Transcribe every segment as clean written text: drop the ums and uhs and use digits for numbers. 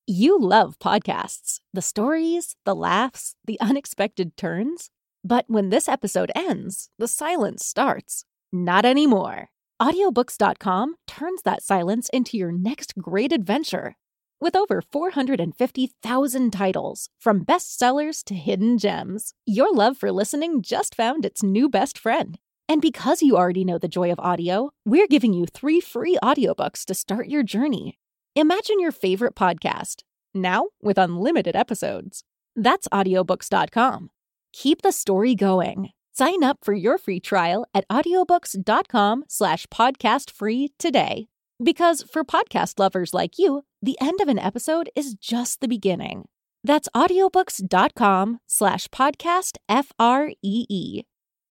You love podcasts, the stories, the laughs, the unexpected turns. But when this episode ends, the silence starts. Not anymore. Audiobooks.com turns that silence into your next great adventure. With over 450,000 titles, from bestsellers to hidden gems, your love for listening just found its new best friend. And because you already know the joy of audio, we're giving you 3 free audiobooks to start your journey. Imagine your favorite podcast, now with unlimited episodes. That's audiobooks.com. Keep the story going. Sign up for your free trial at audiobooks.com/podcastfree today. Because for podcast lovers like you, the end of an episode is just the beginning. That's audiobooks.com/podcastfree.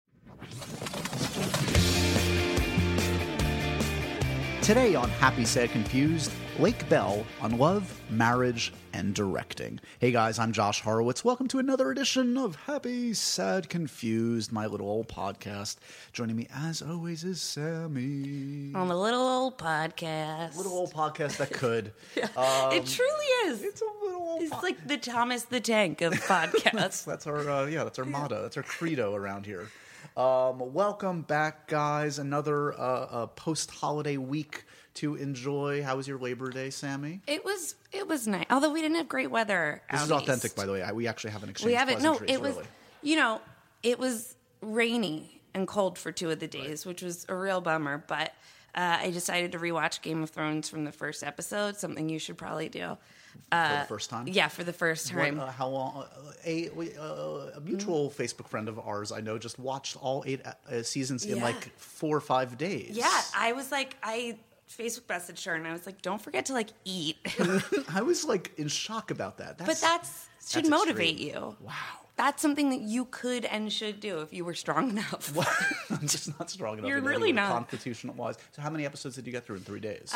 Today on Happy, Sad, Confused, Lake Bell on love, marriage, and directing. Hey guys, I'm Josh Horowitz. Welcome to another edition of Happy, Sad, Confused, my little old podcast. Joining me as always is Sammy. On the little old podcast. Little old podcast that could. Yeah. It truly is. It's a little old It's like the Thomas the Tank of podcasts. that's our motto. That's our credo around here. Welcome back, guys. Another post-holiday week to enjoy. How was your Labor Day, Sammy? It was nice. Although we didn't have great weather. This is authentic, by the way. We actually haven't exchanged pleasantries. It was, really. It was rainy and cold for 2 of the days, which was a real bummer. But I decided to rewatch Game of Thrones from the first episode, something you should probably do. For the first time? Yeah, for the first time. How long? A mutual Facebook friend of ours, I know, just watched all 8 seasons in like 4 or 5 days. Yeah, I was like, I Facebook messaged her and I was like, don't forget to like eat. I was like in shock about that. But that should motivate you. Wow. That's something that you could and should do if you were strong enough. Well, I'm just not strong enough. You're really not. Constitutional-wise. So how many episodes did you get through in 3 days?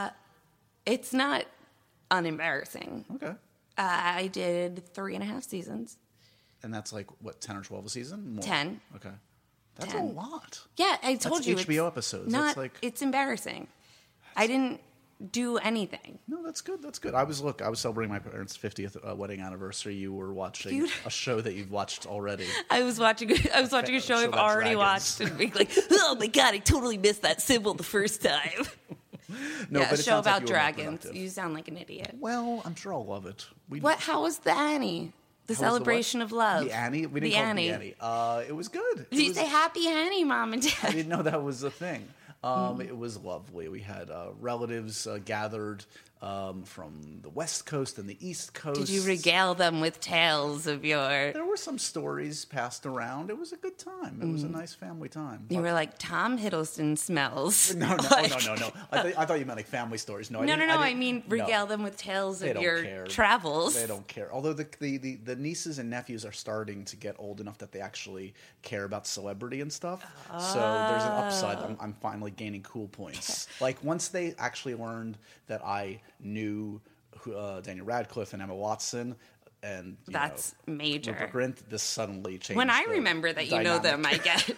It's not unembarrassing. Okay. I did 3.5 seasons. And that's like, what, 10 or 12 a season? More? 10. Okay. That's 10. a lot. Yeah, I told you. That's HBO episodes. It's embarrassing. I didn't do anything. No, that's good. That's good. I was celebrating my parents' 50th wedding anniversary. You were watching a show that you've watched already. I was watching a show I've already watched and being like, oh my God, I totally missed that symbol the first time. No, yeah, but a show about like dragons. You sound like an idiot. Well, I'm sure I'll love it. How was the Annie? The celebration of love. The Annie? We didn't call it the Annie. It was good. Did you say Happy Annie, Mom and Dad? I didn't know that was a thing. It was lovely. We had relatives gathered from the West Coast and the East Coast. Did you regale them with tales of your... There were some stories passed around. It was a good time. It was a nice family time. You were like, Tom Hiddleston smells. No. I thought you meant like family stories. No, I mean regale them with tales of your travels. They don't care. Although the nieces and nephews are starting to get old enough that they actually care about celebrity and stuff. So there's an upside. I'm finally gaining cool points. Like once they actually learned that I knew Daniel Radcliffe and Emma Watson, and that's major. Rupert Grint, this suddenly changed. When I remember that you know them, I get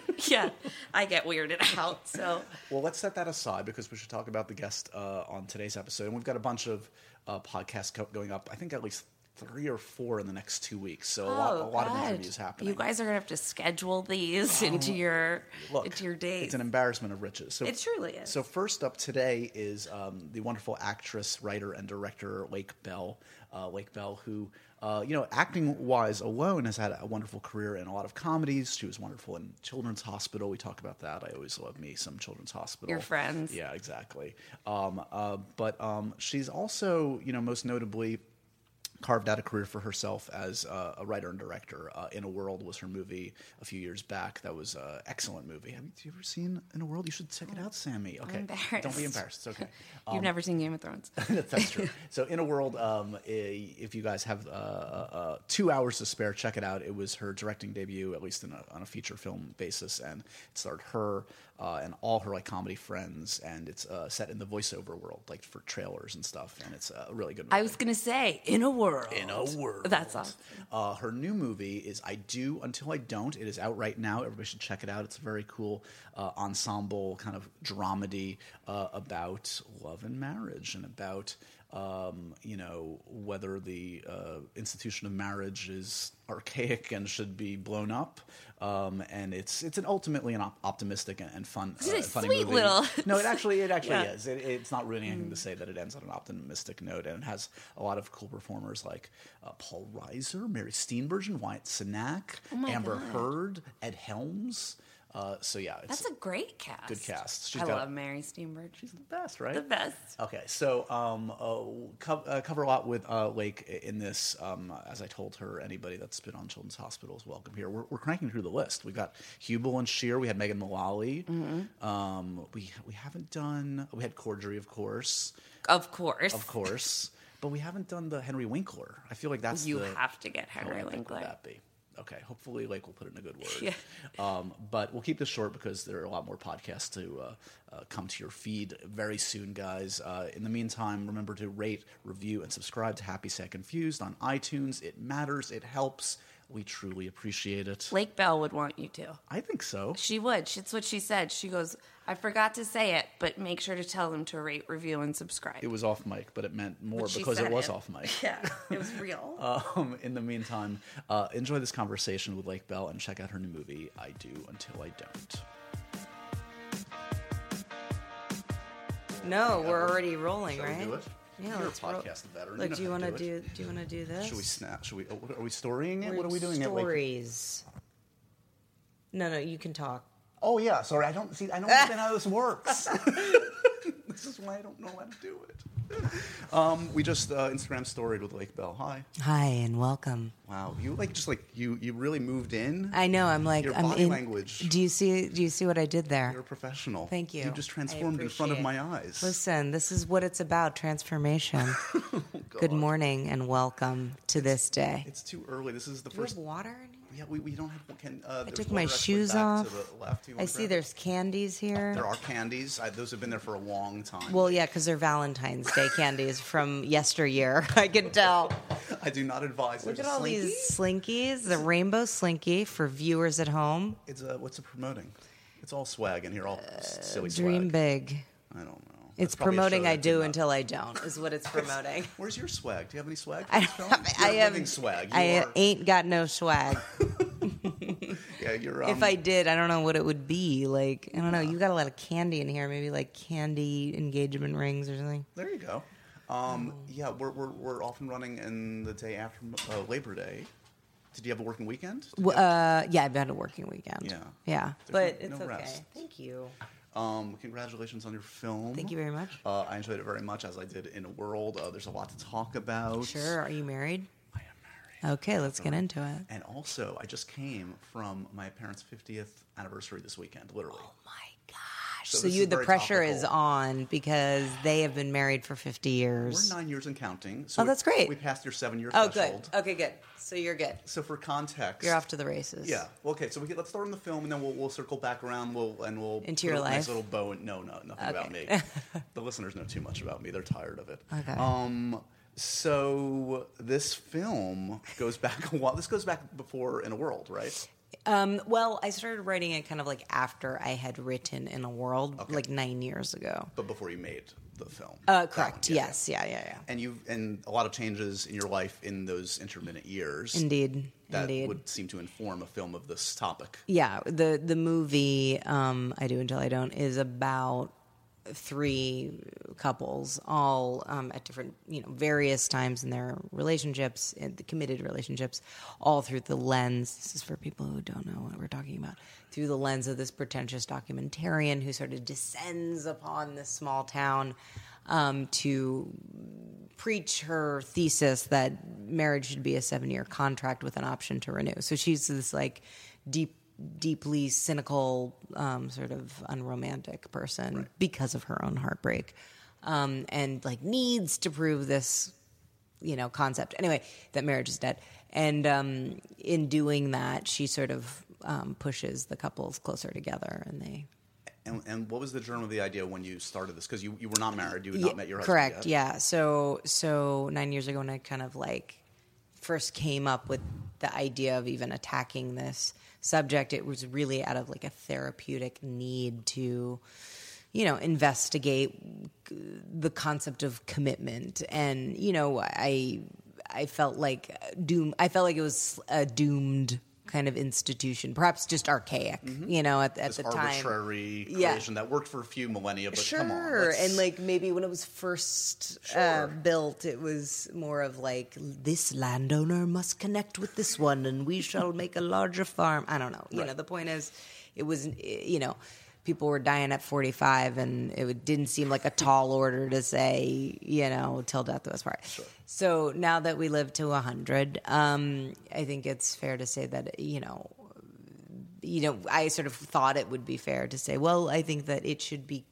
weirded out. So well, let's set that aside because we should talk about the guest on today's episode, and we've got a bunch of podcasts going up. I think at least 3 or 4 in the next 2 weeks. So a lot of interviews happening. You guys are gonna have to schedule these into your days. It's an embarrassment of riches. So it truly is. So first up today is the wonderful actress, writer, and director Lake Bell. Lake Bell, who acting-wise alone has had a wonderful career in a lot of comedies. She was wonderful in Children's Hospital. We talk about that. I always love me some Children's Hospital. Your friends. Yeah, exactly. But she's also, most notably, carved out a career for herself as a writer and director. In a World was her movie a few years back. That was an excellent movie. Have you ever seen In a World? You should check it out, Sammy. Okay, I'm embarrassed. Don't be embarrassed. It's okay. You've never seen Game of Thrones. That's true. So In a World, if you guys have 2 hours to spare, check it out. It was her directing debut, at least on a feature film basis, and it starred her and all her comedy friends, and it's set in the voiceover world, like for trailers and stuff, and it's a really good movie. I was gonna say In a World. In a World. That's awesome. Her new movie is I Do Until I Don't. It is out right now. Everybody should check it out. It's a very cool ensemble kind of dramedy about love and marriage and about whether the institution of marriage is archaic and should be blown up. And it's ultimately an optimistic and fun, funny sweet movie. little. No, it actually Yeah. is. It's not really anything to say that it ends on an optimistic note, and it has a lot of cool performers like Paul Reiser, Mary Steenburgen, Wyatt Cenac, Amber God. Heard, Ed Helms. So yeah, it's That's a great cast. good cast. I love Mary Steenburgen. She's the best, right? The best. Okay, so cover a lot with Lake in this. As I told her, anybody that's been on Children's Hospital is welcome here. We're cranking through the list. We've got Hubel and Shear. We had Megan Mullally. We haven't done. We had Cordry, of course. Of course. But we haven't done the Henry Winkler. I feel like that's You have to get Henry How epic Winkler. would that be? Okay, hopefully Lake will put in a good word. Yeah. But we'll keep this short because there are a lot more podcasts to come to your feed very soon, guys. In the meantime, remember to rate, review, and subscribe to Happy Sad Confused on iTunes. It matters. It helps. We truly appreciate it. Lake Bell would want you to. I think so. She would. That's what she said. She goes, I forgot to say it, but make sure to tell them to rate, review, and subscribe. It was off mic, but it meant more But she because said it was it. off mic. Yeah, it was real. In the meantime, enjoy this conversation with Lake Bell and check out her new movie, I Do Until I Don't. No, we're already rolling, Shall we right? do it? Yeah, You're let's a roll. podcast veteran. Look, You do you know want how to to do it. do you want to do this? Should we snap? Should we? Are we storying it? We're What are we doing? Stories. No, you can talk. Oh yeah, sorry. I don't understand how this works. This is why I don't know how to do it. We just Instagram storied with Lake Bell. Hi. Hi and welcome. Wow, you you really moved in. I know. I'm like Your I'm body in. language. Do you see what I did there? You're a professional. Thank you. You just I transformed in front of appreciate my it. eyes. Listen, this is what it's about, transformation. Good morning and welcome to this day. It's too early. This is the Do you first. have water in here? Yeah, we don't have. I took my shoes off. I I see there's candies here. There are candies. Those have been there for a long time. Well, yeah, because they're Valentine's Day candies from yesteryear. I can tell. I do not advise. Look There's at a all Slinky. these Slinkies. The rainbow Slinky for viewers at home. It's what's it promoting? It's all swag in here, all silly Dream swag. big. I don't know. It's That's probably a promoting show I that did do not- until I don't, is what it's promoting. Where's your swag? Do you have any swag? For I this film? I You're have living swag. I ain't got no swag. Yeah, you're. If I did, I don't know what it would be. Like, I don't know. You got a lot of candy in here. Maybe like candy engagement rings or something. There you go. Yeah, we're off and running in the day after Labor Day. Did you have a working weekend? Yeah, I've had a working weekend. Yeah. Yeah. There's But no it's okay. rest. Thank you. Congratulations on your film. Thank you very much. I enjoyed it very much, as I did In a World. There's a lot to talk about. Sure. Are you married? I am married. Okay, let's get into it. And also, I just came from my parents' 50th anniversary this weekend, literally. Oh my gosh. So So this you is the very pressure is topical. on because they have been married for 50 years. We're 9 years and counting. So Oh, that's great. We passed your 7-year Oh, threshold. good. Okay, good. So you're good. So for context, You're off to the races. Yeah. Well, okay. So let's start on the film, and then we'll circle back around. We'll Into put your a nice life? little bow. No, nothing about me. Okay. The listeners know too much about me. They're tired of it. Okay. So this film goes back a while. This goes back before In a World, right? Well, I started writing it kind of like after I had written In a World, like 9 years ago. But before you made the film. That Correct. one, yeah. Yes. Yeah. And a lot of changes in your life in those intermittent years. Indeed. That Indeed. would seem to inform a film of this topic. Yeah. The movie I Do Until I Don't is about 3 couples, all at different, various times in their relationships, in the committed relationships, all through the lens. This is for people who don't know what we're talking about. Through the lens of this pretentious documentarian who sort of descends upon this small town to preach her thesis that marriage should be a 7-year contract with an option to renew. So she's this like deeply cynical, sort of unromantic person because of her own heartbreak, and like needs to prove this, concept. Anyway, that marriage is dead. And in doing that, she sort of pushes the couples closer together, and they. And what was the germ of the idea when you started this? Because you were not married, you had not met your husband Correct. yet. Yeah. So 9 years ago, when I kind of like first came up with the idea of even attacking this subject, it was really out of like a therapeutic need to, investigate the concept of commitment. And, I felt like it was a doomed kind of institution, perhaps just archaic, at This the time. arbitrary creation that worked for a few millennia, but come on. Sure, and like maybe when it was first built, it was more of like, this landowner must connect with this one, and we shall make a larger farm. I don't know. Right. The point is, it was, people were dying at 45, and it didn't seem like a tall order to say, till death do us part. Sure. So now that we live to 100, I think it's fair to say that, I sort of thought it would be fair to say, well, I think that it should be,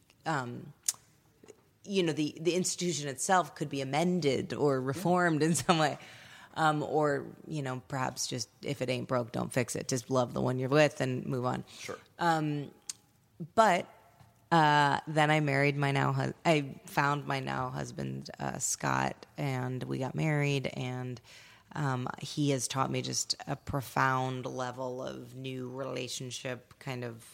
the institution itself could be amended or reformed in some way. Or, perhaps just if it ain't broke, don't fix it. Just love the one you're with and move on. Sure. But then I married I found my now husband, Scott, and we got married, and he has taught me just a profound level of new relationship kind of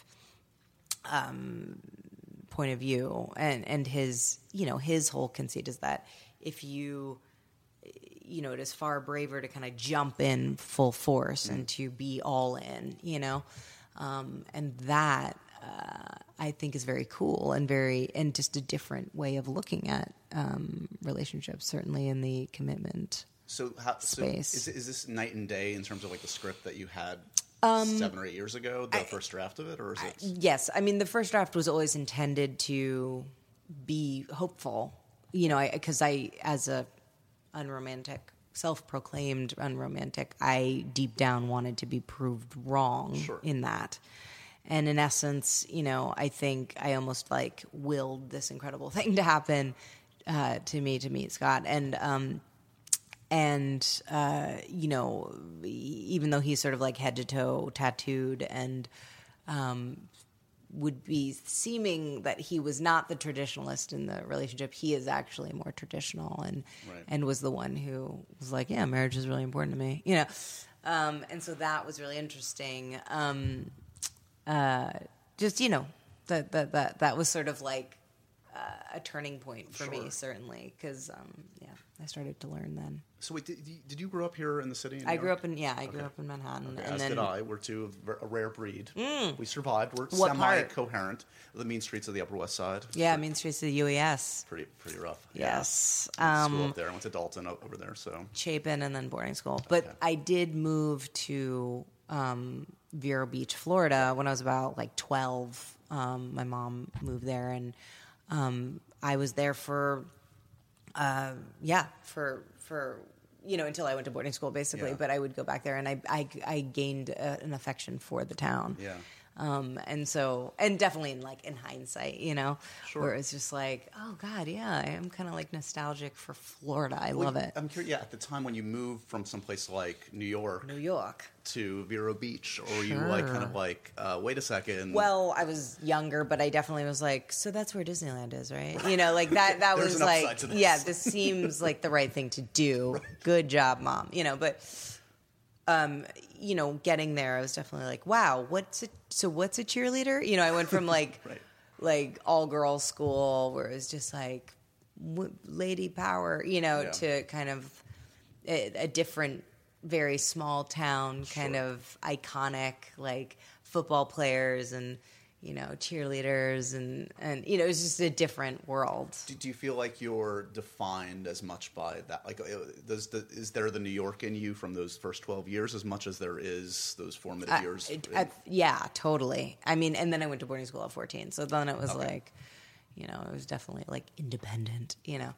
point of view. And his, his whole conceit is that if you, it is far braver to kind of jump in full force and to be all in, and that, I think is very cool and just a different way of looking at relationships, certainly in the commitment space. So is this night and day in terms of like the script that you had 7 or 8 years ago, the first draft of it, or is it? Yes, I mean the first draft was always intended to be hopeful, because I, as a unromantic, self-proclaimed unromantic, I deep down wanted to be proved wrong in that. And in essence, I think I almost like willed this incredible thing to happen to me to meet Scott. And even though he's sort of like head to toe tattooed and would be seeming that he was not the traditionalist in the relationship, he is actually more traditional and was the one who was like, yeah, marriage is really important to me, and so that was really interesting. That was sort of like a turning point for me, certainly, because I started to learn then. So wait, did you grow up here in the city? I grew up in Manhattan. Okay. And As then, did I. We're two of a rare breed. We survived. We're What part? semi-coherent. The mean streets of the Upper West Side. Yeah, Main Street's the UES. Pretty rough. Yes. Yeah. School up there. I went to Dalton over there. So Chapin and then boarding school. But I did move to Vero Beach, Florida when I was about like 12. My mom moved there, and I was there for until I went to boarding school, basically. Yeah. But I would go back there, and I gained an affection for the town. Yeah. And definitely in hindsight, Sure. where it's just like, oh God, yeah, I am kind of like nostalgic for Florida. I love it. I'm curious. Yeah, at the time when you moved from someplace like New York to Vero Beach, or were you like kind of like, wait a second? Well, I was younger, but I definitely was like, so that's where Disneyland is, right? Like that. That There's was an like, upside to this. yeah, this seems like the right thing to do. Right. Good job, Mom. But. Getting there, I was definitely like, wow, what's a cheerleader? I went from like, Right. like all girls school where it was just like lady power, to kind of a different, very small town, kind of iconic, like football players and, cheerleaders and it was just a different world. Do you feel like you're defined as much by that? Like, is there the New York in you from those first 12 years as much as there is those formative years? Yeah, totally. I mean, and then I went to boarding school at 14. So then it was like, it was definitely like independent,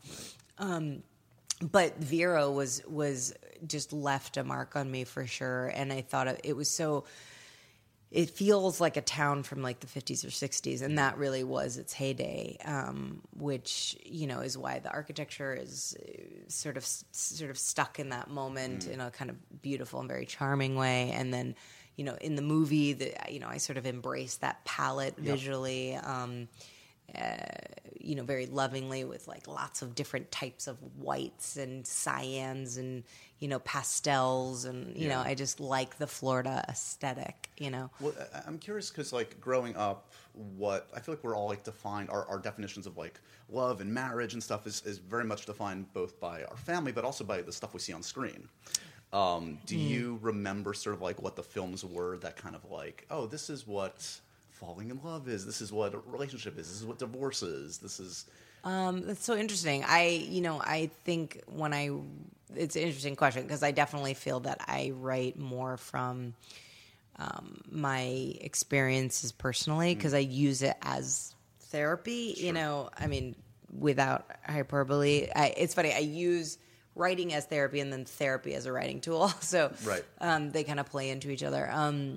But Vero was just left a mark on me for sure. And I thought it was so... It feels like a town from like the 50s or 60s, and that really was its heyday, which is why the architecture is sort of stuck in that moment in a kind of beautiful and very charming way. And then, in the movie, I sort of embraced that palette visually, very lovingly with like lots of different types of whites and cyans and, pastels. And, I just like the Florida aesthetic, Well, I'm curious because, like, growing up, I feel like we're all, like, defined, our definitions of, like, love and marriage and stuff is very much defined both by our family, but also by the stuff we see on screen. Do you remember sort of, like, what the films were that kind of, like, oh, this is what falling in love is, this is what a relationship is, this is what divorce is, this is... That's so interesting. I think it's an interesting question because I definitely feel that I write more from my experiences personally because I use it as therapy, without hyperbole. It's funny, I use writing as therapy and then therapy as a writing tool. So they kind of play into each other.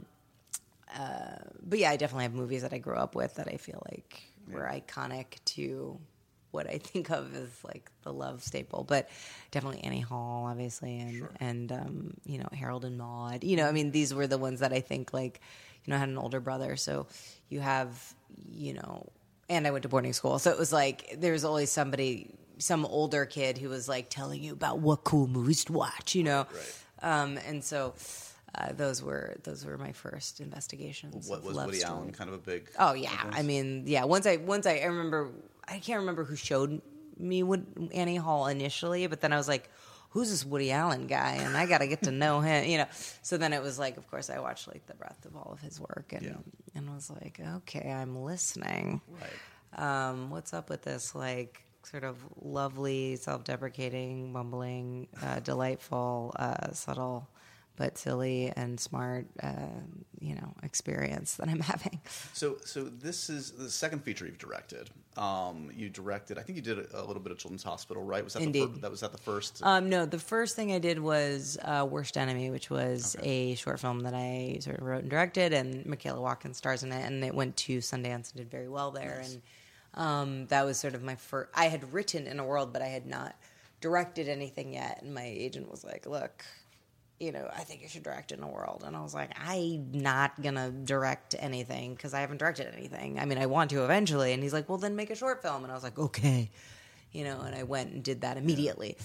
But yeah, I definitely have movies that I grew up with that I feel like were iconic to what I think of as like the love staple. But definitely Annie Hall, obviously, and Harold and Maude. These were the ones that I think like, I had an older brother, so you have, and I went to boarding school, so it was like there's always some older kid who was like telling you about what cool movies to watch, and so. Those were my first investigations. What was Woody Allen kind of a big? Oh yeah, influence? Once I remember, I can't remember who showed me Annie Hall initially, but then I was like, who's this Woody Allen guy? And I got to get to know him, So then it was like, of course, I watched like the breadth of all of his work, and was like, okay, I'm listening. Right. What's up with this like sort of lovely, self-deprecating, bumbling, delightful, subtle, but silly and smart, experience that I'm having. So this is the second feature you've directed. You directed, I think you did a little bit of Children's Hospital, right? Was that Indeed. Was that the first? No, the first thing I did was Worst Enemy, which was a short film that I sort of wrote and directed, and Michaela Watkins stars in it, and it went to Sundance and did very well there. Nice. And that was sort of my first. I had written In a World, but I had not directed anything yet, and my agent was like, look, I think you should direct In a World. And I was like, I'm not going to direct anything because I haven't directed anything. I want to eventually. And he's like, well, then make a short film. And I was like, okay. And I went and did that immediately.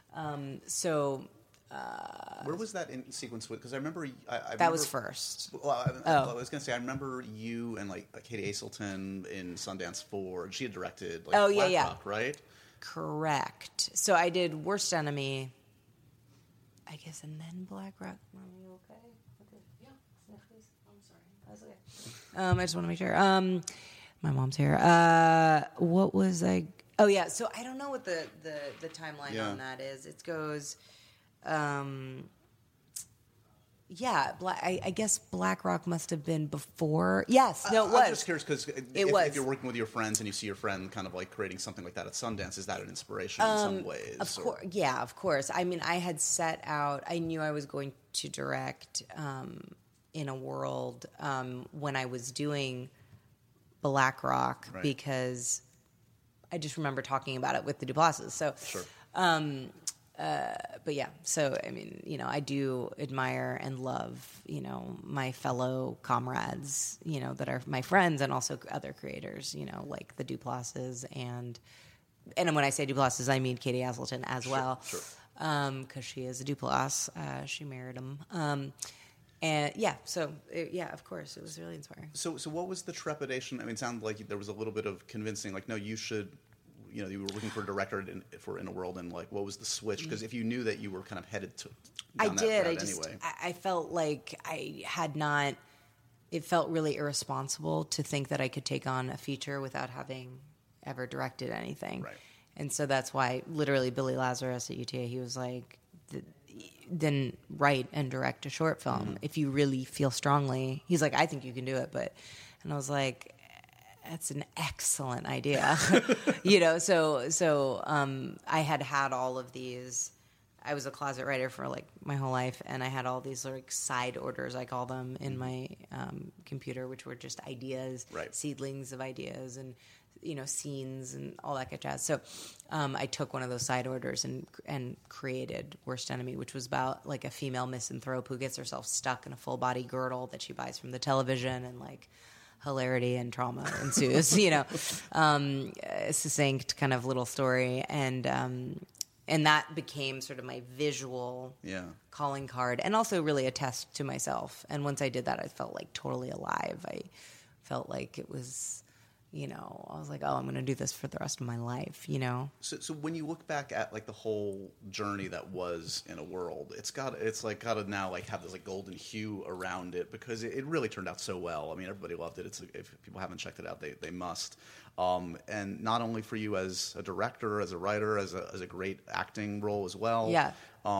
Where was that in sequence with? Because I remember... that was first. Well, I was going to say, I remember you and like Katie Aselton in Sundance 4. And she had directed Black Rock, right? Correct. So I did Worst Enemy... I guess, and then Black Rock. Are you okay? Yeah. Sniff, please. I'm sorry. That's okay. I just want to make sure. My mom's here. What was I? Oh yeah. So I don't know what the timeline on that is. It goes. Yeah, I guess Black Rock must have been before. Yes, no, it was. I'm just curious because if you're working with your friends and you see your friend kind of like creating something like that at Sundance, is that an inspiration in some ways? Of course, yeah, of course. I had set out. I knew I was going to direct In a World when I was doing Black Rock because I just remember talking about it with the Duplasses. So sure. But yeah, so I do admire and love, my fellow comrades, that are my friends and also other creators, like the Duplasses and when I say Duplasses, I mean Katie Aselton as well, sure. Because she is a Duplass, she married him, and yeah, so of course, it was really inspiring. So what was the trepidation? It sounded like there was a little bit of convincing, like, no, you should. You were looking for a director for In a World, and like, what was the switch? Because if you knew that you were kind of headed down that route anyway. I felt like I had not. It felt really irresponsible to think that I could take on a feature without having ever directed anything. Right. And so that's why, literally, Billy Lazarus at UTA, he was like, then write and direct a short film if you really feel strongly. He's like, I think you can do it, and I was like, that's an excellent idea. So I had all of these. I was a closet writer for like my whole life, and I had all these like side orders, I call them, in my computer, which were just ideas, seedlings of ideas, and scenes and all that good jazz. So I took one of those side orders and created Worst Enemy, which was about like a female misanthrope who gets herself stuck in a full body girdle that she buys from the television, and like hilarity and trauma ensues. A succinct kind of little story, and that became sort of my visual calling card, and also really a test to myself. And once I did that, I felt like totally alive. I felt like it was, I was like, oh, I'm going to do this for the rest of my life, So when you look back at like the whole journey that was In a World, it's got to now like have this like golden hue around it, because it really turned out so well. I mean, everybody loved it. If people haven't checked it out, they must. And not only for you as a director, as a writer, as a great acting role as well. Yeah.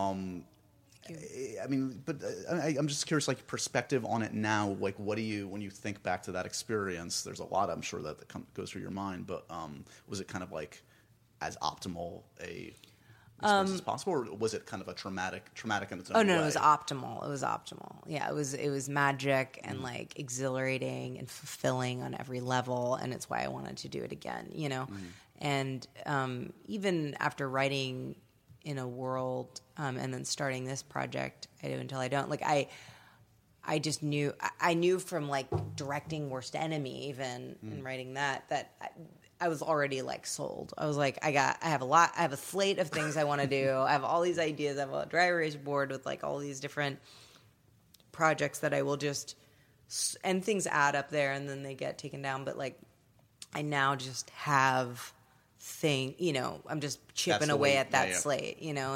I mean, but I'm just curious, like, perspective on it now. Like, what do you, when you think back to that experience? There's a lot, I'm sure, that goes through your mind. But was it kind of like as optimal a experience as possible, or was it kind of a traumatic in its own way? Oh no, it was optimal. It was optimal. Yeah, it was magic and like exhilarating and fulfilling on every level, and it's why I wanted to do it again. And even after writing In a World, and then starting this project, I Do Until I Don't. Like I just knew. I knew from like directing Worst Enemy, even and writing that I was already like sold. I was like, I have a slate of things I want to do. I have all these ideas. I have a dry erase board with like all these different projects that I will just, and things add up there and then they get taken down. But like, I now just have I'm just chipping away at that slate,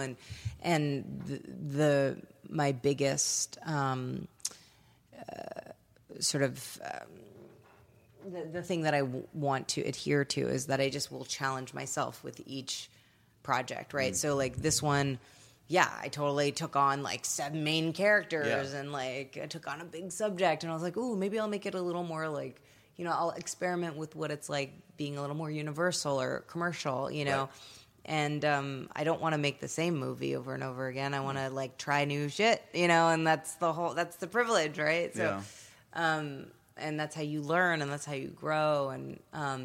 and my biggest sort of the thing that I want to adhere to is that I just will challenge myself with each project, right? So like this one, I totally took on like 7 main characters and like I took on a big subject, and I was like, ooh, maybe I'll make it a little more like, I'll experiment with what it's like being a little more universal or commercial, Right. And I don't want to make the same movie over and over again. I want to like try new shit, and that's the privilege, right? So, and that's how you learn and that's how you grow. And,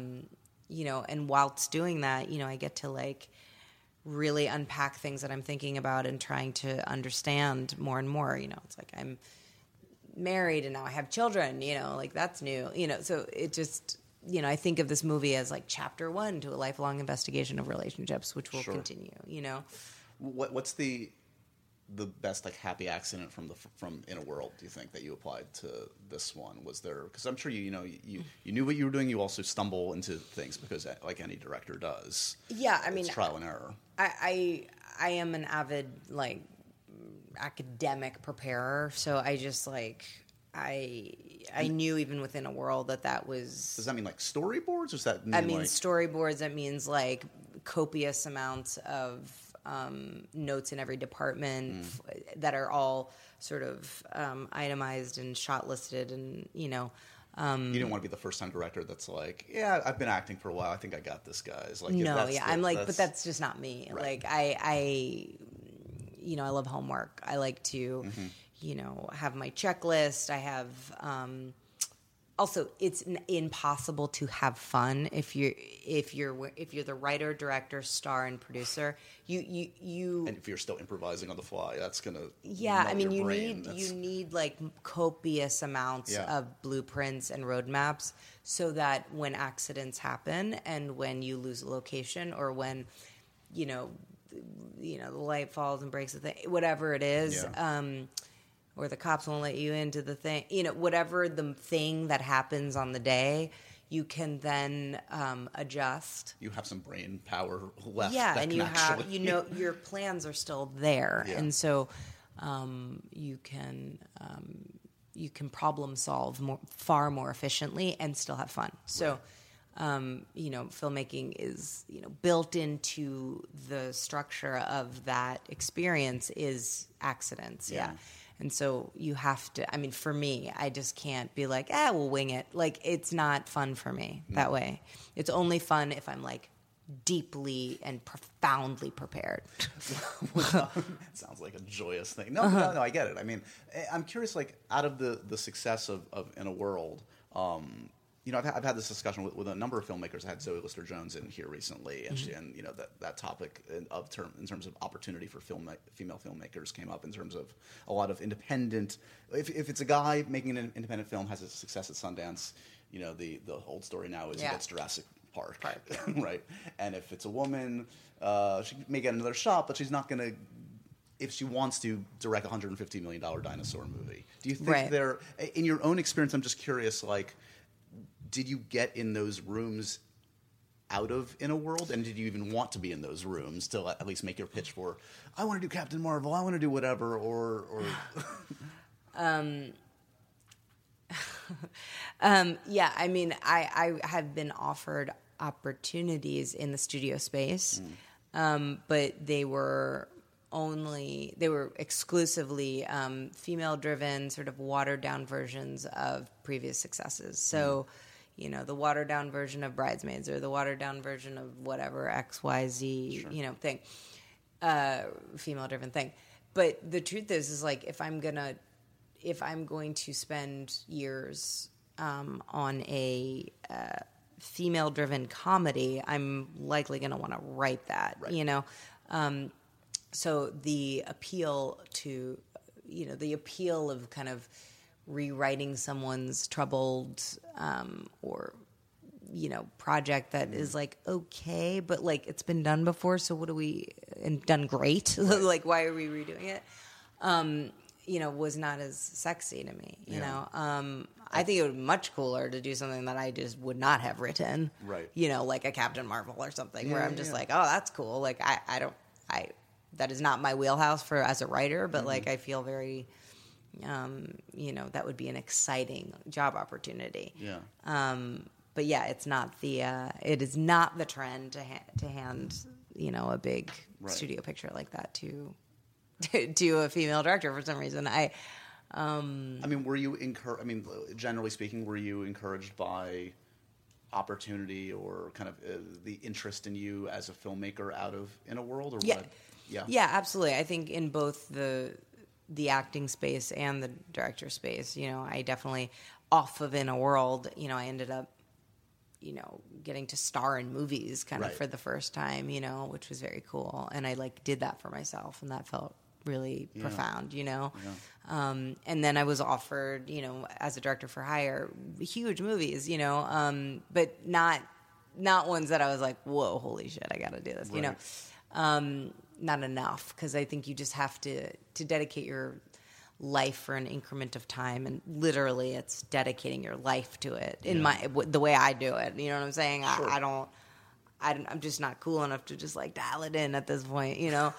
and whilst doing that, I get to like really unpack things that I'm thinking about and trying to understand more and more. It's like I'm married and now I have children, like that's new, so it just, I think of this movie as like chapter 1 to a lifelong investigation of relationships, which will continue, What's the best like happy accident from In a World, do you think, that you applied to this one? Was there, because I'm sure you knew what you were doing, you also stumble into things because like any director does. Yeah, I mean, it's trial and error. I am an avid like academic preparer, so I just like I knew even within a world that was. Does that mean like storyboards? Or does that mean like storyboards? That means like copious amounts of notes in every department that are all sort of itemized and shot listed, and you didn't want to be the first time director that's like, I've been acting for a while, I think I got this, guys. Like, I'm like, but that's just not me. Right. Like I love homework. I like to, have my checklist. I have, also it's impossible to have fun if you're the writer, director, star, and producer. You and if you're still improvising on the fly, that's gonna you need like copious amounts of blueprints and roadmaps so that when accidents happen and when you lose a location or when the light falls and breaks the thing, whatever it is, or the cops won't let you into the thing, whatever the thing that happens on the day, you can then adjust. You have some brain power left. Yeah, and you have, your plans are still there, and so you can problem solve far more efficiently and still have fun. So. Filmmaking is, built into the structure of that experience is accidents. Yeah. And so you have to, for me, I just can't be like, we'll wing it. Like, it's not fun for me that way. It's only fun if I'm like deeply and profoundly prepared. Sounds like a joyous thing. No, I get it. I mean, I'm curious, like, out of the success of In a World, I've had this discussion with a number of filmmakers. I had Zoe Lister-Jones in here recently, and that topic in terms of opportunity for female filmmakers came up in terms of a lot of independent. If it's a guy making an independent film, has a success at Sundance, the old story now is Yeah. he gets Jurassic Park. Right? And if it's a woman, she may get another shot, but she's not going to, if she wants to direct a $150 million dinosaur movie. Do you think Right. in your own experience, I'm just curious, like, did you get in those rooms out of In a World, and did you even want to be in those rooms to at least make your pitch for, I want to do Captain Marvel, I want to do whatever, or Yeah, I mean, I have been offered opportunities in the studio space, but they were exclusively female-driven, sort of watered-down versions of previous successes. So, the watered-down version of Bridesmaids or the watered-down version of whatever XYZ, thing, female-driven thing. But the truth is like if I'm going to spend years on a female-driven comedy, I'm likely going to want to write that, So the appeal of kind of rewriting someone's troubled or project that is like okay, but like it's been done before, so and done great. Like why are we redoing it? Was not as sexy to me. I think it would be much cooler to do something that I just would not have written. Right. Like a Captain Marvel or something where I'm just like, oh, that's cool. Like that is not my wheelhouse as a writer, but like I feel very, that would be an exciting job opportunity. Yeah. But yeah, it is not the trend to hand, a big studio picture like that to a female director for some reason. Were you generally speaking, were you encouraged by opportunity or kind of the interest in you as a filmmaker out of In a World? Or what? Yeah, absolutely. I think in both the acting space and the director space, I definitely, off of In a World, I ended up, getting to star in movies kind of for the first time, which was very cool. And I did that for myself, and that felt really profound, and then I was offered, as a director for hire, huge movies, but not ones that I was like, whoa, holy shit, I got to do this, not enough, because I think you just have to dedicate your life for an increment of time, and literally it's dedicating your life to it the way I do it. You know what I'm saying? Sure. I'm just not cool enough to just dial it in at this point,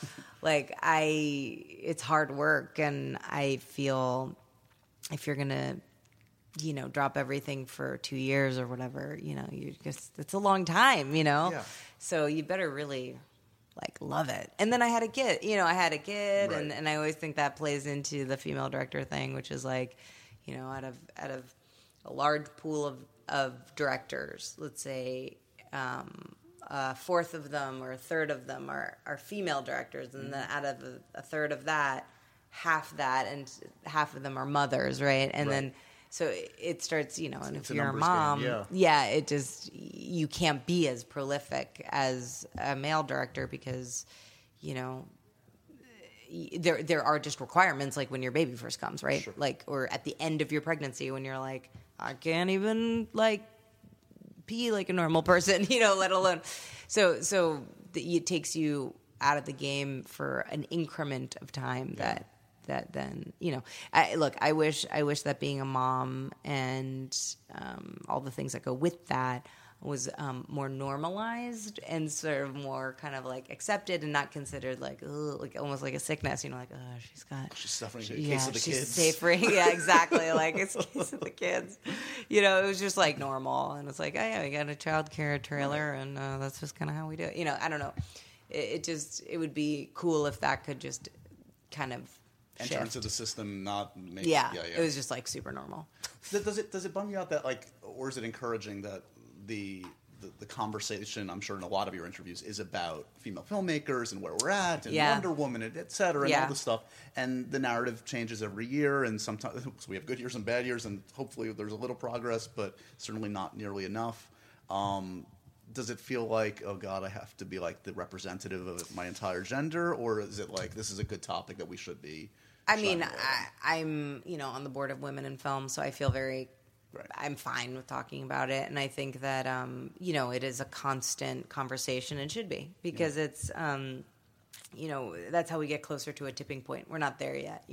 it's hard work, and I feel if you're gonna, drop everything for 2 years or whatever, it's a long time, so you better really love it. And then I had a kid, right. and I always think that plays into the female director thing, which is out of a large pool of directors, let's say, a fourth of them or a third of them are female directors, and then out of a third of that, half and half of them are mothers, right? And then so it starts, and if you're a mom, it just, you can't be as prolific as a male director because, there are just requirements, like when your baby first comes, right? Sure. Or at the end of your pregnancy when you're like, I can't even pee like a normal person, let alone. So it takes you out of the game for an increment of time that then, I wish that being a mom and all the things that go with that was more normalized and sort of more kind of accepted and not considered almost like a sickness, she's suffering in case of the she's kids. Suffering, yeah, exactly. It's case of the kids. It was just normal, and it's we got a child care trailer, and that's just kind of how we do it. I don't know. It would be cool if that could just kind of enter into the system, not make it was just super normal. Does it bum you out that or is it encouraging that the conversation, I'm sure in a lot of your interviews, is about female filmmakers and where we're at and Wonder Woman, et cetera, and all this stuff, and the narrative changes every year, and sometimes we have good years and bad years, and hopefully there's a little progress, but certainly not nearly enough. Does it feel like, oh God, I have to be the representative of my entire gender, or is it this is a good topic that we should be? I'm on the board of Women in Film, so I feel very I'm fine with talking about it. And I think that, it is a constant conversation and should be, because it's, that's how we get closer to a tipping point. We're not there yet,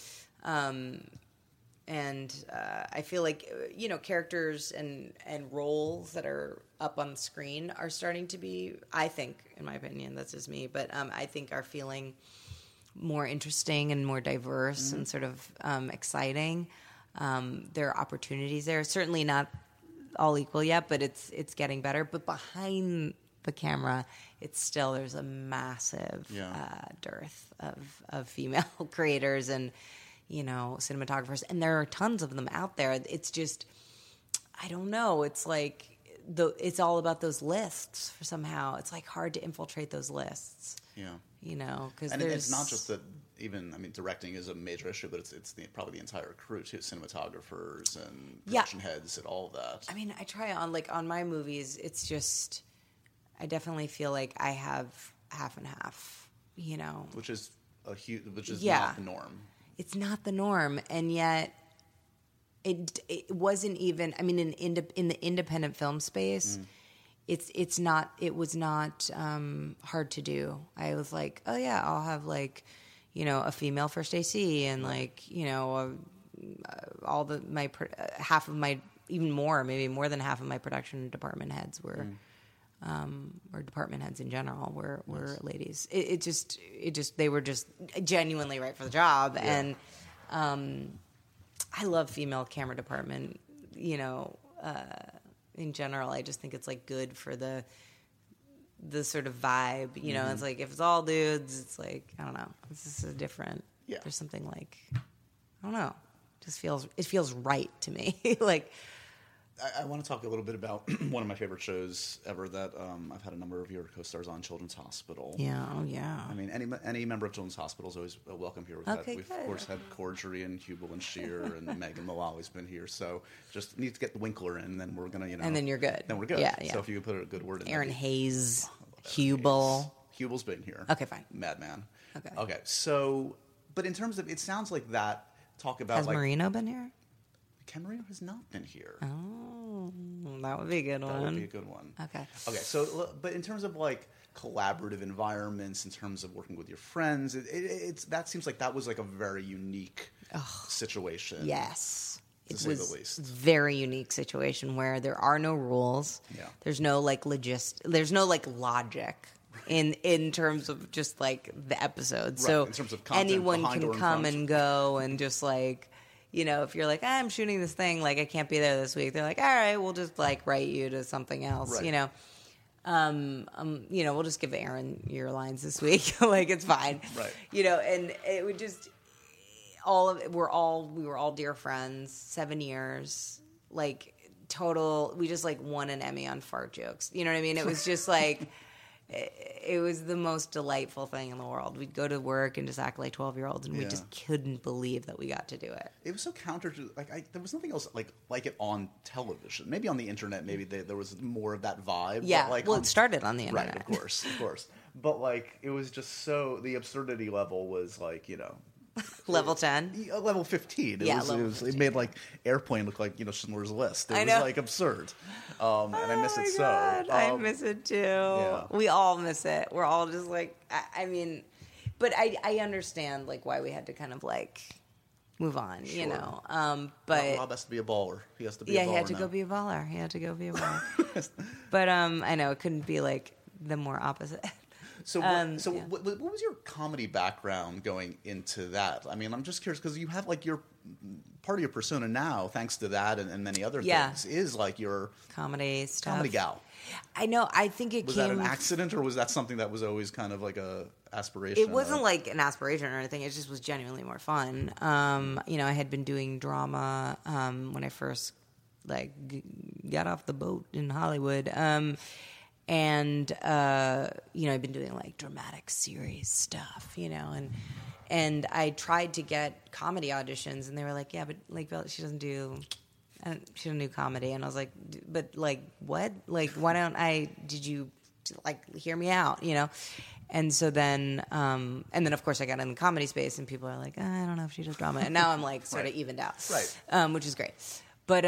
And I feel like, characters and roles that are up on the screen are starting to be, I think, in my opinion, that's just me, but I think are feeling more interesting and more diverse and sort of exciting. There are opportunities there. Certainly not all equal yet, but it's getting better. But behind the camera, there's a massive dearth of female creators and cinematographers, and there are tons of them out there. It's just, I don't know. It's like it's all about those lists. For somehow, it's like hard to infiltrate those lists. Yeah. Because it's not just that. Even directing is a major issue, but it's probably the entire crew too, cinematographers and production heads and all of that. I mean, I try on my movies. It's just, I definitely feel like I have half and half. Which is not the norm. It's not the norm, and yet it wasn't even. I mean, in the independent film space. It was not hard to do. I was like, oh yeah, I'll have a female first AC and half of my, even more, maybe more than half of my production department heads were, or department heads in general were ladies. They were just genuinely right for the job. Yeah. And I love female camera department, in general. I just think it's good for the sort of vibe, It's like if it's all dudes, it's like, I don't know, it's just a different. Yeah. There's something I don't know, it feels right to me. I want to talk a little bit about one of my favorite shows ever that I've had a number of your co-stars on, Children's Hospital. Yeah, oh yeah. I mean, any member of Children's Hospital is always welcome here. We've of course had Cordry and Hubel and Shear and Megan Mullally's been here. So just need to get the Winkler in, and then we're gonna, and then you're good. Then we're good. Yeah. So if you could put a good word in. Aaron Hayes, Hubel. Hubel's been here. Okay, fine. Madman. Okay. So, but in terms of, it sounds like that. Talk about has Marino been here? Ken Marino has not been here. Oh, that would be a good one. That would be a good one. Okay. So, but in terms of collaborative environments, in terms of working with your friends, that seems like that was a very unique situation. Yes. To say the least. Very unique situation where there are no rules. Yeah. There's no there's no logic in terms of just the episode. Right. So in terms of content, anyone can come and go and just if you're I'm shooting this thing, I can't be there this week. They're like, all right, we'll just write you to something else, right. We'll just give Aaron your lines this week. It's fine. Right. And it would just, we were all dear friends, 7 years, total, we just won an Emmy on fart jokes. You know what I mean? It was just it was the most delightful thing in the world. We'd go to work and just act like 12-year-olds, and we just couldn't believe that we got to do it. It was so counter to there was nothing else like it on television. Maybe on the internet, maybe there was more of that vibe. Yeah, but it started on the internet, right? Of course. But it was just so, the absurdity level was level 10, level 15. It made Airplane look like Schindler's List. It was absurd, and I miss it so. I miss it too. Yeah. We all miss it. We're all just I mean, but I understand why we had to kind of move on. Sure. But Rob has to be a baller. He has to be. A baller he had to now. go be a baller. He had to go be a baller. But I know it couldn't be the more opposite. So, what was your comedy background going into that? I mean, I'm just curious because you have your part of your persona now, thanks to that and many other things, is your comedy stuff, comedy gal. I know. I think was that an accident, or was that something that was always kind of a aspiration? It wasn't an aspiration or anything. It just was genuinely more fun. I had been doing drama when I first got off the boat in Hollywood. And, I've been doing dramatic series stuff, and I tried to get comedy auditions, and they were like, yeah, but she doesn't do comedy. And I was like, but what? Why don't did you hear me out, And so then, and then of course I got in the comedy space, and people are like, I don't know if she does drama. And now I'm sort of evened out. Right. Which is great. But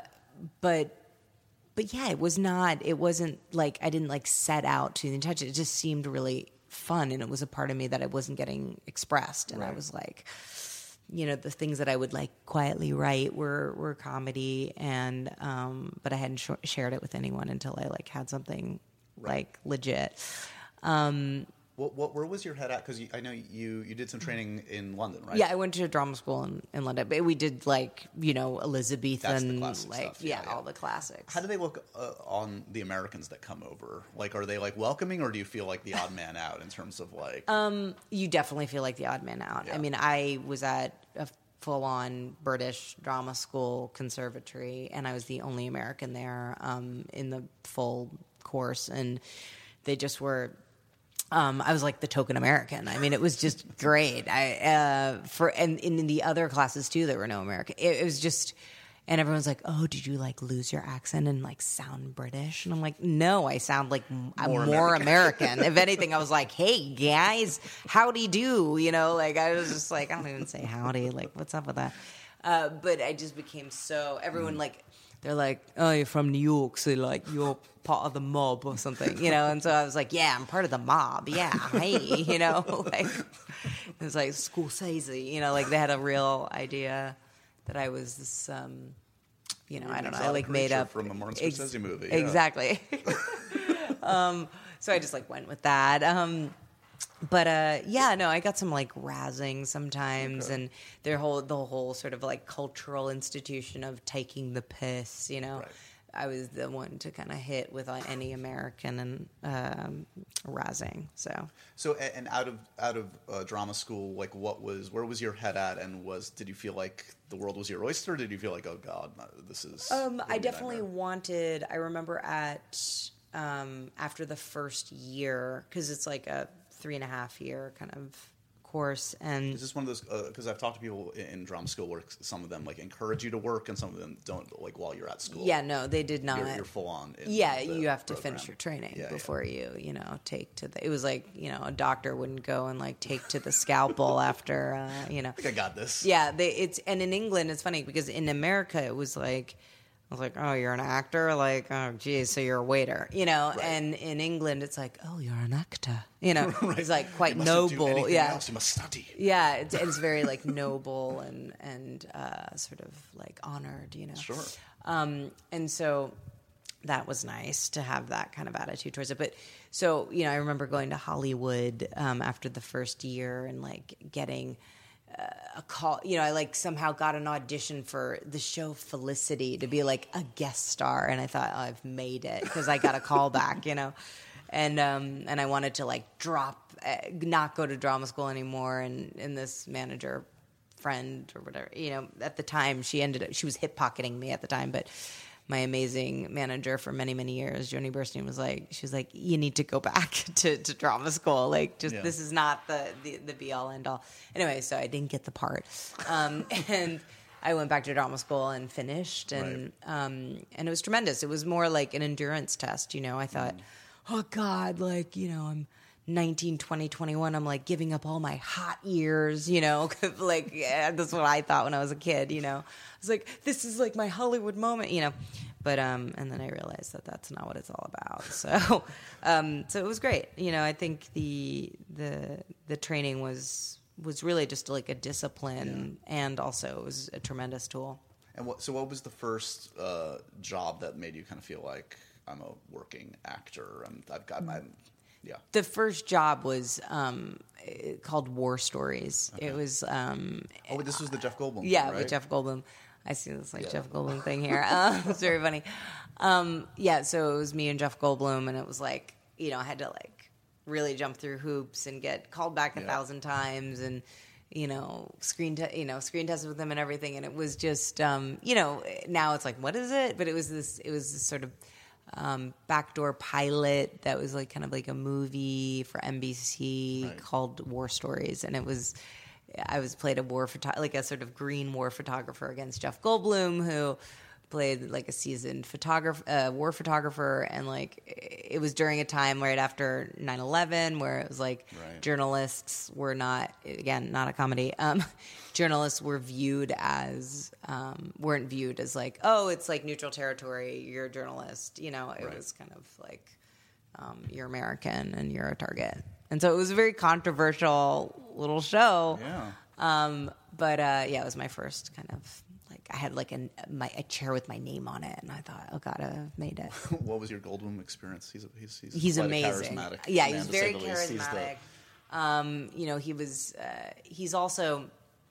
yeah, it wasn't like I didn't like set out to touch it. It just seemed really fun, and it was a part of me that I wasn't getting expressed. And I was like, the things that I would like quietly write were comedy, and but I hadn't shared it with anyone until I like had something like legit. Where was your head at? Because I know you did some training in London, right? Yeah, I went to a drama school in London, but we did like Elizabethan, That's the classic like stuff. Yeah, all the classics. How do they look on the Americans that come over? Like, are they like welcoming, or do you feel like the odd man out in terms of like? You definitely feel like the odd man out. Yeah. I mean, I was at a full-on British drama school conservatory, and I was the only American there in the full course, and they just were. I was like the token American. I mean, it was just great. And in the other classes too, there were no American. It was just, and everyone's like, "Oh, did you like lose your accent and like sound British?" And I'm like, "No, I sound like more American." If anything, I was like, "Hey guys, howdy do?" Like I was just like, I don't even say howdy. Like, what's up with that? But I just became so everyone like. They're like, "Oh, you're from New York, so like you're part of the mob or something," And so I was like, "Yeah, I'm part of the mob. Yeah, hey, like it was like Scorsese, like they had a real idea that I was this, I don't know, I like made up from a Martin Scorsese movie, yeah. Exactly. So I just like went with that. But I got some like razzing sometimes, and the whole sort of like cultural institution of taking the piss, Right. I was the one to kind of hit with any American and razzing. So and out of drama school, like where was your head at, and did you feel like the world was your oyster, or did you feel like, oh God, this is? I definitely wanted. I remember after the first year, because it's like a 3.5 year kind of course. And is this one of those, because I've talked to people in drama school where some of them like encourage you to work and some of them don't, like while you're at school? Yeah, no, they did not. You're full on. You have to finish your training before you take to it was like, a doctor wouldn't go and like take to the scalpel after, I think I got this. Yeah, and in England, it's funny because in America, it was like, I was like, oh, you're an actor? Like, oh, geez, so you're a waiter, Right. And in England, it's like, oh, you're an actor, Right. It's like quite noble. Else. You must study. Yeah, it's very like noble and sort of like honored, Sure. And so that was nice to have that kind of attitude towards it. But so I remember going to Hollywood after the first year and like getting. A call, I like somehow got an audition for the show Felicity to be like a guest star, and I thought, oh, I've made it because I got a call back, and I wanted to like not go to drama school anymore, and this manager friend or whatever, at the time she was hip pocketing me at the time, but my amazing manager for many, many years, Joni Burstein, she was like, you need to go back to drama school. Like, this is not the be all end all. Anyway, so I didn't get the part. And I went back to drama school and finished. And, and it was tremendous. It was more like an endurance test. I thought, oh God, like, I'm 19, 20, 21, I'm like giving up all my hot years, like that's what I thought when I was a kid, I was like, this is like my Hollywood moment, but, and then I realized that that's not what it's all about. So, so it was great. I think the training was really just like a discipline, and also it was a tremendous tool. And what was the first job that made you kind of feel like I'm a working actor and I've got my... Yeah. The first job was called War Stories. Okay. It was... this was the Jeff Goldblum thing, right? With Jeff Goldblum. I see this Jeff Goldblum thing here. It's very funny. So it was me and Jeff Goldblum, and it was like, I had to like really jump through hoops and get called back 1,000 times and, screen tested with him and everything. And it was just, now it's like, what is it? But it was this sort of... backdoor pilot that was like kind of like a movie for NBC called War Stories, and I was played a a sort of green war photographer against Jeff Goldblum, who played like a seasoned photographer, war photographer, and like it was during a time right after 9/11 where it was like journalists were not, again, not a comedy. Journalists were weren't viewed as like, oh, it's like neutral territory, you're a journalist. You know, it was kind of like you're American and you're a target. And so it was a very controversial little show. Yeah. But it was my first kind of like, I had like a chair with my name on it, and I thought, oh God, I've made it. What was your Goldblum experience? He's He's quite amazing. Charismatic. Yeah, Man, he's to very say the least. charismatic. You know, he's also,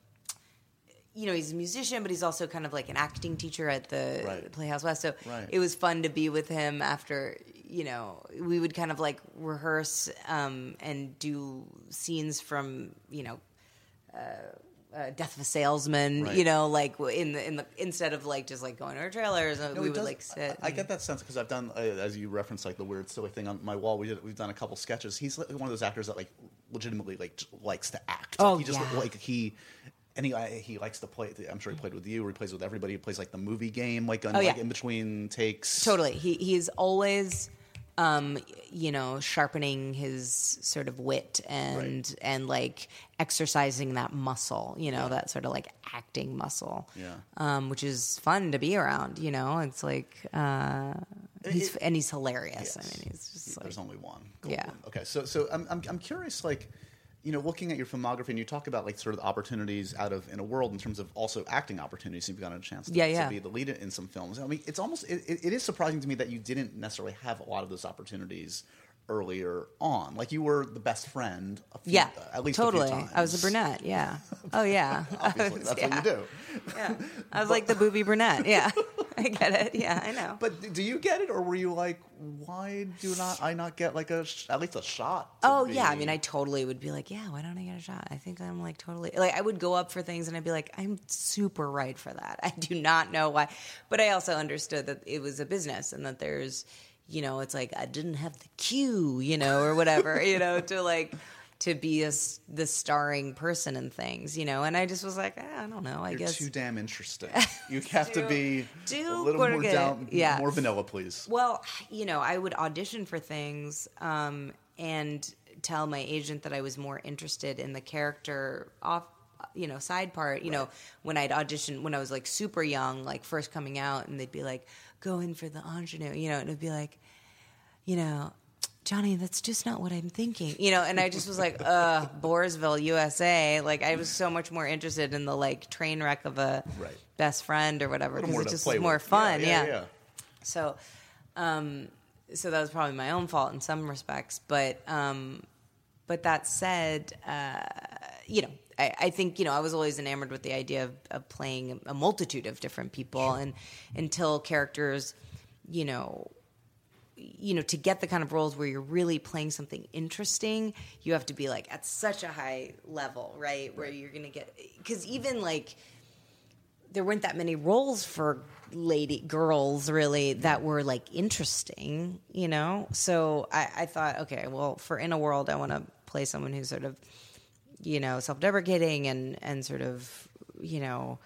you know, he's a musician, but he's also kind of like an acting teacher at the Playhouse West. So it was fun to be with him after, you know, we would kind of like rehearse and do scenes from, you know, Death of a Salesman, you know, like in the instead of like just like going to our trailers, we would like sit. I get that sense because I've done, as you referenced, like the weird silly thing on my wall. We've done a couple sketches. He's like one of those actors that like legitimately like likes to act. Oh, he just like he likes to play. I'm sure he played with you, or he plays with everybody. He plays like the movie game, like like in between takes. Totally, he's always. You know, sharpening his sort of wit and like exercising that muscle, you know, that sort of like acting muscle, which is fun to be around. You know, it's like he's hilarious. Yes. I mean, he's just There's only one. Yeah. Okay, so I'm curious, like, you know, looking at your filmography, and you talk about like sort of the opportunities out of In a World in terms of also acting opportunities. You've gotten a chance to be the lead in some films. I mean, it's almost it is surprising to me that you didn't necessarily have a lot of those opportunities earlier on. Like you were the best friend. At least totally. A few times. I was a brunette. Yeah. Oh yeah. Obviously, that's what you do. Yeah. I was like the booby brunette. Yeah. I get it. Yeah, I know. But do you get it, or were you like, why do I not get like at least a shot? Yeah. I mean, I totally would be like, yeah, why don't I get a shot? I think I'm like totally like I would go up for things and I'd be like, I'm super right for that. I do not know why, but I also understood that it was a business and that there's, you know, it's like I didn't have the cue, you know, or whatever, you know, to be the starring person in things, you know, and I just was like, I don't know. I guess too damn interesting. You have to be a little more more vanilla, please. Well, you know, I would audition for things and tell my agent that I was more interested in the character side part. You know, when I'd audition when I was like super young, like first coming out, and they'd be like, go in for the ingenue, you know, and it'd be like, you know, Johnny, that's just not what I'm thinking, you know, and I just was like, Boresville, USA. Like, I was so much more interested in the, like, train wreck of a best friend or whatever, because it just was more fun, yeah. So that was probably my own fault in some respects, but that said, you know, I think, you know, I was always enamored with the idea of playing a multitude of different people, and until characters, you know, to get the kind of roles where you're really playing something interesting, you have to be like at such a high level, right? Where you're going to get, because even like there weren't that many roles for girls really that were like interesting, you know? So I thought, okay, well, for In a World, I want to play someone who's sort of, you know, self-deprecating and sort of, you know,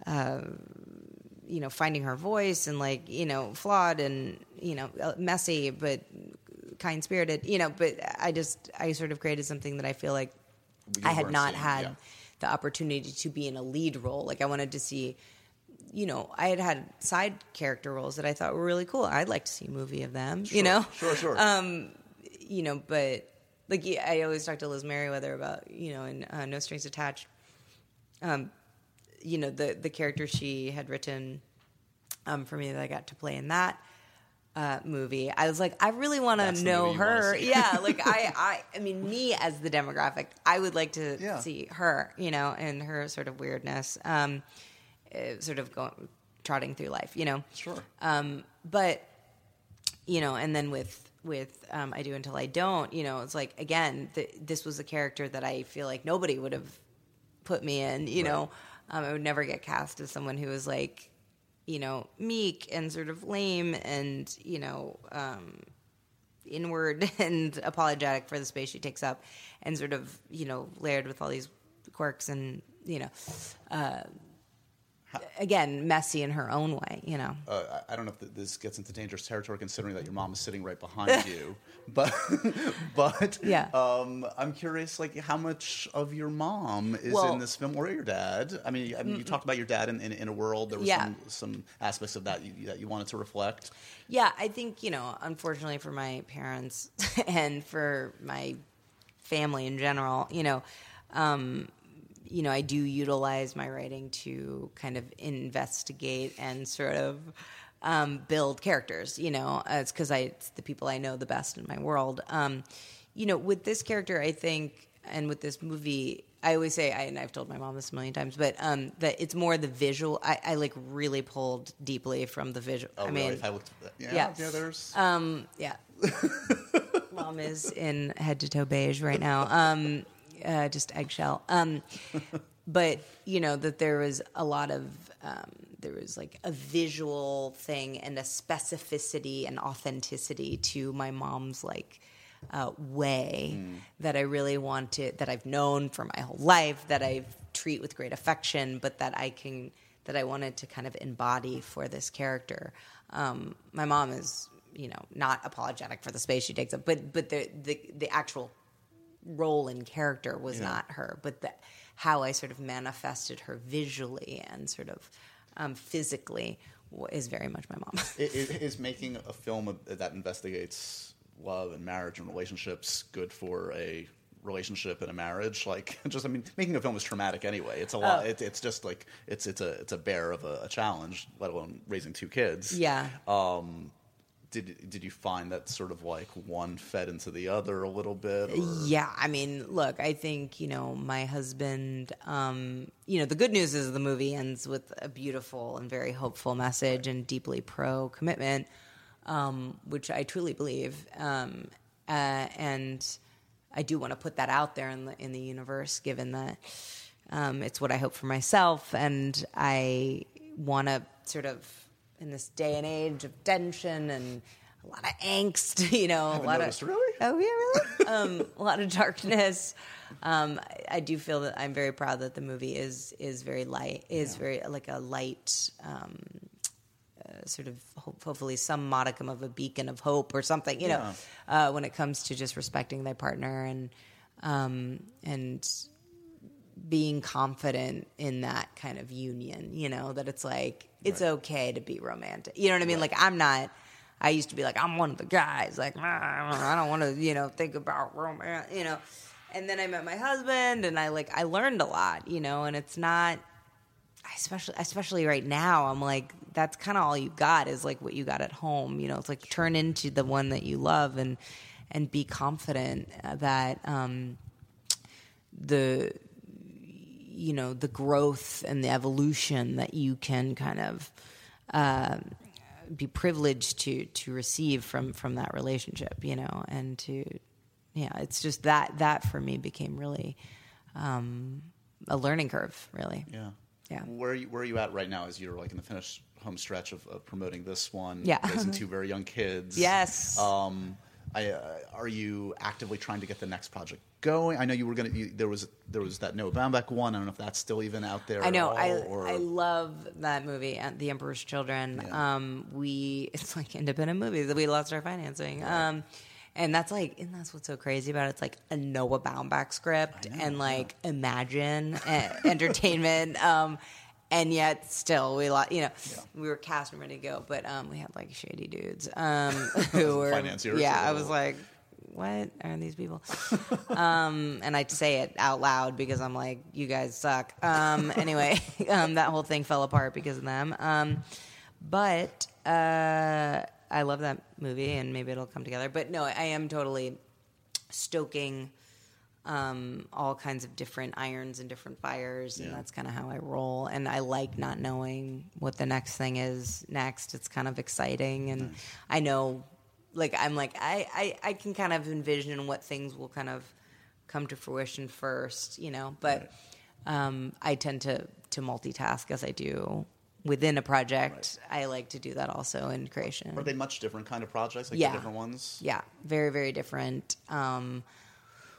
finding her voice and like, you know, flawed and, you know, messy, but kind-spirited, you know, but I sort of created something that I feel like I had not had the opportunity to be in a lead role. Like I wanted to see, you know, I had side character roles that I thought were really cool. I'd like to see a movie of them, you know? Sure. You know, but like I always talk to Liz Merriweather about, you know, in No Strings Attached, you know, the character she had written for me that I got to play in that movie. I was like, I really want to know her. Yeah, like I mean, me as the demographic, I would like to see her, you know, and her sort of weirdness, sort of trotting through life, you know. Sure. But you know, and then with I Do Until I Don't, you know, it's like again, this was a character that I feel like nobody would have put me in, you know. I would never get cast as someone who was like, you know, meek and sort of lame and, you know, inward and apologetic for the space she takes up and sort of, you know, layered with all these quirks and, you know. again, messy in her own way, you know. I don't know if this gets into dangerous territory, considering that your mom is sitting right behind you. But Yeah. I'm curious, like, how much of your mom is Well, in this film, or your dad? I mean, you talked about your dad in a world. There were some aspects of that you wanted to reflect. Yeah, I think, you know, unfortunately for my parents and for my family in general, you know, I do utilize my writing to kind of investigate and sort of build characters. You know, it's because it's the people I know the best in my world. You know, with this character, I think, and with this movie, I always say, and I've told my mom this a million times, but that it's more the visual. I like really pulled deeply from the visual. Oh, I really? mean, If I looked at that. yeah. There's. Yeah. Mom is in head to toe beige right now. Just eggshell. But you know that there was a lot of there was like a visual thing and a specificity and authenticity to my mom's like way that I really wanted, that I've known for my whole life, that I treat with great affection, but that I wanted to kind of embody for this character. My mom is, you know, not apologetic for the space she takes up, but the actual role in character was not her, but how I sort of manifested her visually and sort of physically is very much my mom. Is making a film that investigates love and marriage and relationships good for a relationship and a marriage? Like, just, I mean, making a film is traumatic anyway. It's a lot. It's just like it's a bear of a challenge, let alone raising two kids. Yeah. Did you find that sort of like one fed into the other a little bit? Or? Yeah, I mean, look, I think, you know, my husband, you know, the good news is the movie ends with a beautiful and very hopeful message and deeply pro-commitment, which I truly believe. And I do want to put that out there in the universe, given that it's what I hope for myself. And I want to sort of, in this day and age of tension and a lot of angst, you know, Really? Oh yeah, really? A lot of darkness. I do feel that I'm very proud that the movie is very light, very like a light, sort of hopefully some modicum of a beacon of hope or something, you know, when it comes to just respecting thy partner and being confident in that kind of union, you know, that it's like, it's okay to be romantic. You know what I mean? Like, I used to be like, I'm one of the guys, like, I don't want to, you know, think about romance, you know. And then I met my husband and I learned a lot, you know, and it's not, especially right now, I'm like, that's kind of all you got is like what you got at home, you know. It's like turn into the one that you love and be confident that the growth and the evolution that you can kind of be privileged to receive from that relationship, you know, and it's just that for me became really a learning curve, really. Yeah. Yeah. Where are you at right now as you're like in the finished home stretch of promoting this one? Yeah. Raising two very young kids. Yes. Are you actively trying to get the next project going? I know you were there was that Noah Baumbach one. I don't know if that's still even out there. I know. At all, I love that movie, The Emperor's Children. Yeah. It's like independent movies. We lost our financing. Yeah. And that's what's so crazy about it. It's like a Noah Baumbach script and like Imagine entertainment. And yet still we were cast and ready to go, but we had like shady dudes who were financiers. Yeah, I was like, what are these people? And I say it out loud because I'm like, you guys suck. Anyway, that whole thing fell apart because of them. But I love that movie, and maybe it'll come together. But no, I am totally stoking all kinds of different irons and different fires, and that's kind of how I roll. And I like not knowing what the next thing is next. It's kind of exciting, and I know, like, I can kind of envision what things will kind of come to fruition first, you know. But I tend to multitask as I do within a project. I like to do that also in creation. Are they much different kind of projects? Like the different ones? Yeah, very, very different.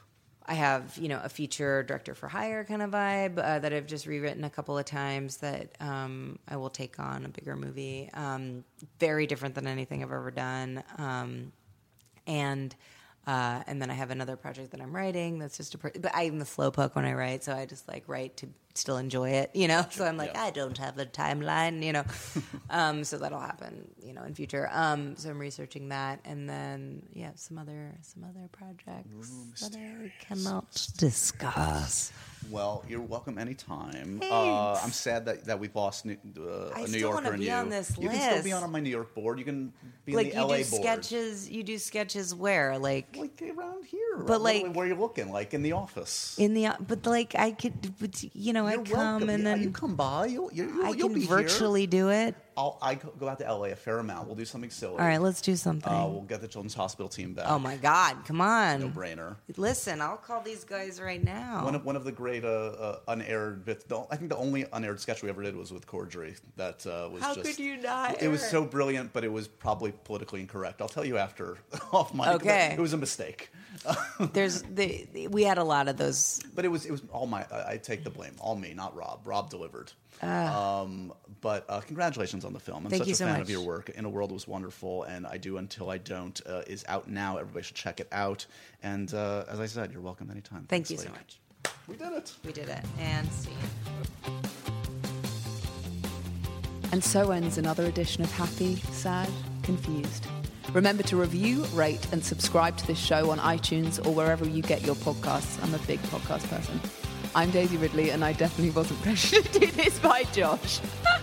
I have, a feature director for hire kind of vibe that I've just rewritten a couple of times that I will take on a bigger movie. Very different than anything I've ever done. And then I have another project that I'm writing that's just but I'm a slowpoke when I write, so I just write to still enjoy it, So I'm I don't have a timeline, so that'll happen, in future. So I'm researching that, and then some other projects that I cannot discuss. Well, you're welcome anytime. Thanks. I'm sad that we've lost a New Yorker in you. On this you list. can still be on my New York board. You can be on the LA board. You do sketches where? Like around here. But where you're looking, in the office. I could, I come and then you come by. You'll be virtually here. do it. I go out to LA a fair amount. We'll do something silly. All right, let's do something. We'll get the Children's Hospital team back. Oh my God, come on. No brainer. Listen, I'll call these guys right now. One of the great unaired bits. I think the only unaired sketch we ever did was with Cordry. That was How just. could you not? It was so brilliant, but it was probably politically incorrect. I'll tell you after off mic. Okay. It was a mistake. We had a lot of those. But it was all my. I take the blame. All me, not Rob. Rob delivered. But congratulations on the film. I'm Thank such you a so fan much. of your work. In a World was wonderful, and I Do Until I Don't is out now. Everybody should check it out. And as I said, you're welcome anytime. Thank you so much. We did it. We did it. And see you. And so ends another edition of Happy, Sad, Confused. Remember to review, rate, and subscribe to this show on iTunes or wherever you get your podcasts. I'm a big podcast person. I'm Daisy Ridley, and I definitely wasn't pressured to do this by Josh.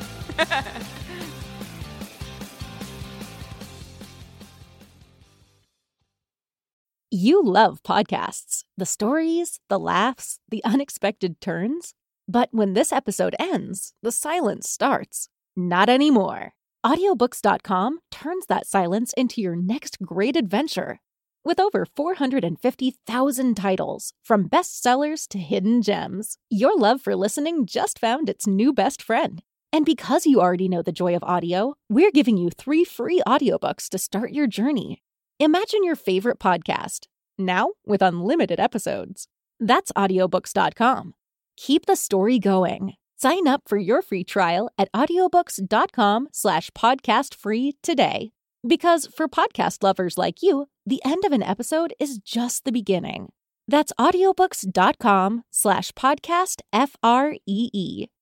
You love podcasts, the stories, the laughs, the unexpected turns. But when this episode ends, the silence starts. Not anymore. Audiobooks.com turns that silence into your next great adventure. With over 450,000 titles, from bestsellers to hidden gems, your love for listening just found its new best friend. And because you already know the joy of audio, we're giving you 3 free audiobooks to start your journey. Imagine your favorite podcast, now with unlimited episodes. That's audiobooks.com. Keep the story going. Sign up for your free trial at audiobooks.com/podcastfree today. Because for podcast lovers like you, the end of an episode is just the beginning. That's audiobooks.com/podcastfree.